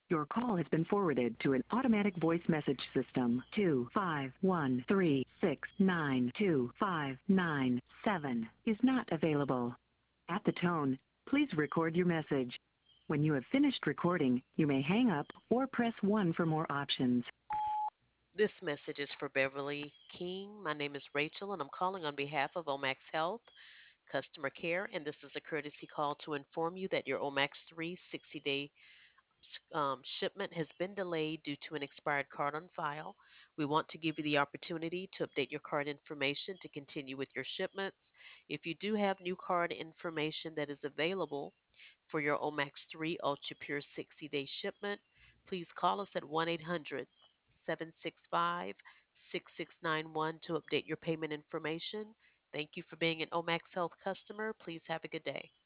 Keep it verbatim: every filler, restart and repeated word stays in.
Your call has been forwarded to an automatic voice message system. Two five one three six nine two five nine seven is not available. At the tone, please record your message. When you have finished recording, you may hang up or press one for more options. This message is for Beverly King. My name is Rachel, and I'm calling on behalf of Omax Health Customer Care, and this is a courtesy call to inform you that your Omax three sixty-day um, shipment has been delayed due to an expired card on file. We want to give you the opportunity to update your card information to continue with your shipments. If you do have new card information that is available for your Omax three Ultra Pure sixty day shipment, please call us at one eight hundred seven six five six six nine one to update your payment information. Thank you for being an Omax Health customer. Please have a good day.